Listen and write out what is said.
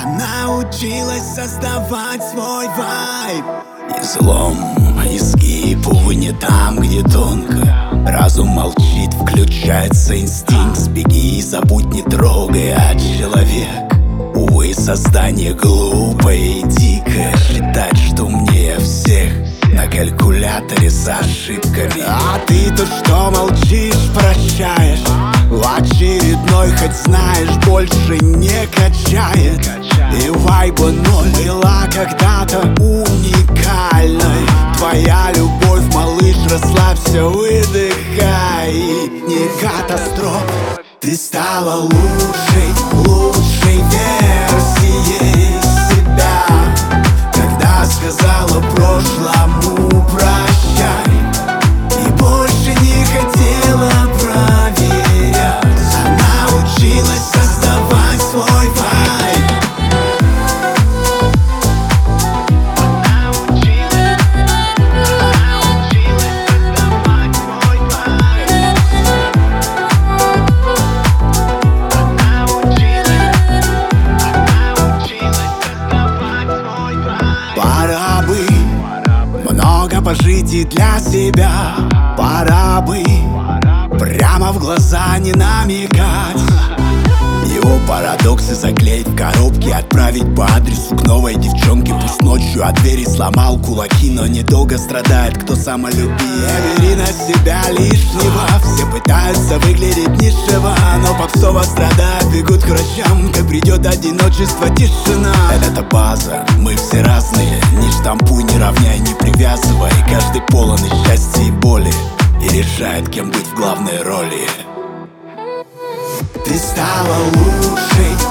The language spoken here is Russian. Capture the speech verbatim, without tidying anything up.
Она училась создавать свой вайб. Излом, изгиб, увы, не там, где тонко. Разум молчит, включается инстинкт. Сбеги и забудь, не трогай, а человек. Увы, создание глупое и дикое. Считать, что умнее всех на калькуляторе с ошибками. А ты-то что молчишь, прощаешь? В очередной, хоть знаешь, больше не качает. И вайба ноль была когда-то уникальной. Твоя любовь, малыш, расслабься, выдыхай. Не катастрофа, ты стала лучшей, лучшей версией себя, когда сказала прошлому прощай и больше не хотела проверять. Она училась создавать свой вайб. Она училась, она училась создавать свой вайб. Она училась, она училась создавать свой вайб. Пора бы много пожить и для себя. Пора бы прямо в глаза не намекать. Его парадоксы заклеить в коробке, отправить по адресу к новой девчонке. Пусть ночью от двери сломал кулаки, но недолго страдает, кто самолюбив. Не бери на себя лишнего, все пытаются выглядеть низшего, но попсово страдают, бегут к врачам, как придет одиночество, тишина. Это база, мы все разные, не штампуй, не равняй, не привязывай. Каждый полон и счастья, и боли, и решает, кем быть в главной роли. Ты стала лучшей,